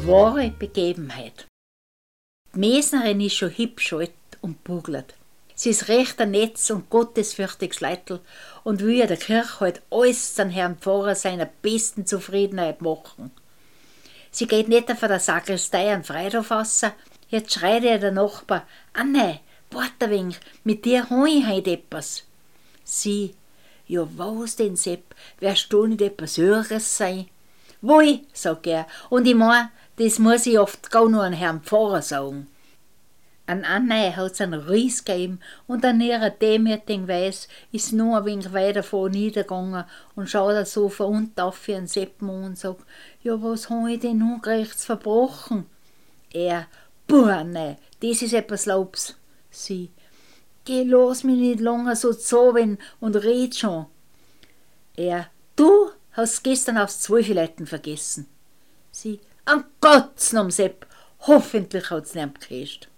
Wahre Begebenheit. Die Mesnerin ist schon hübsch alt und bugelt. Sie ist recht ein Netz und gottesfürchtiges Leitl und will ja der Kirche halt alles zum Herrn Pfarrer seiner besten Zufriedenheit machen. Sie geht nicht von der Sakristei an Freitag raus, jetzt schreit ihr der Nachbar: Anne, wart ein wenig, mit dir hab ich heute etwas. Sie: Ja, was denn, Sepp, wirst du nicht etwas Höheres sein? Woi, sagt er, und ich mein, das muss ich oft gar nur an Herrn Pfarrer sagen. An Anne hat's einen Ries gegeben und an ihrer demütigen Weise ist nur ein wenig weiter vor niedergegangen und schaut so von unten auf für einen Seppen und sagt: Ja, was hab ich denn nun rechts verbrochen? Er: Puh, Anne, das ist etwas Lobs. Sie: Geh, lass mich nicht lange so zaubern und red schon. Er: Du hast gestern aufs Zwölfileiten vergessen. Sie: An Gottes Namen, Sepp, hoffentlich hat's nicht gehascht.